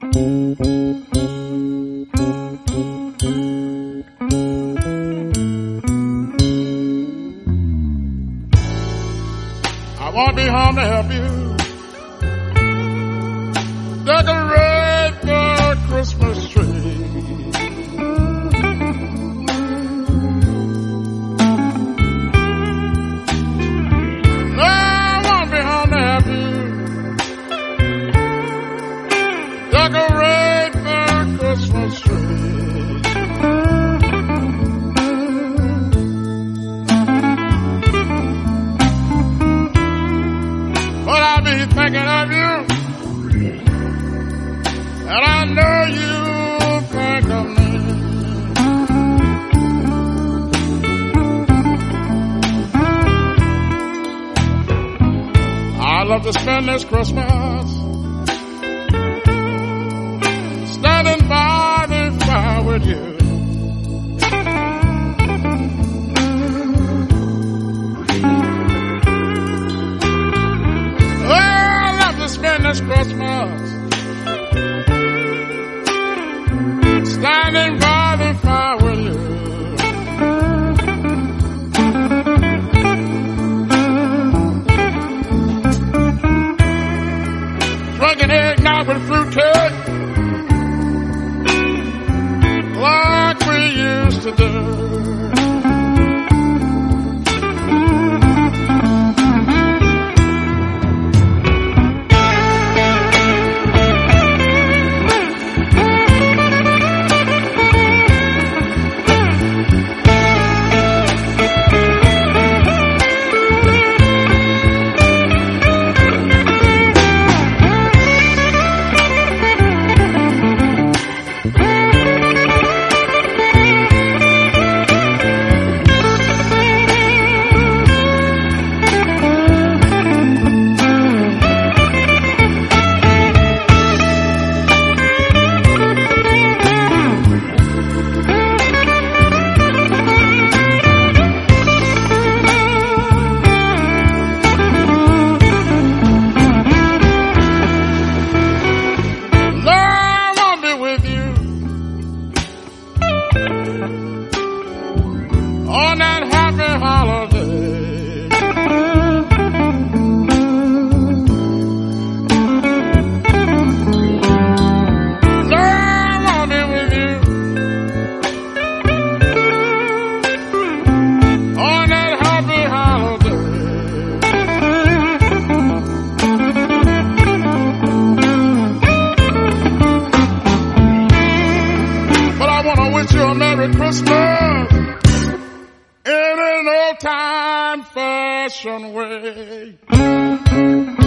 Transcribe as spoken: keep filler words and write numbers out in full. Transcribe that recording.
I won't be home to help you decorate the Christmas tree. No, I won't be home to help you decorate the Christmas tree. But I'll be thinking of you, and I know you think of me. I love to spend this Christmas standing by the fire with you. Oh, I love to spend this Christmas standing by the fire with you. Drinking eggnog with fruitcake like we used to do. On that happy holiday, no, I won't be with you. On that happy holiday, but I want to wish you a Merry Christmas in an old-time fashion way.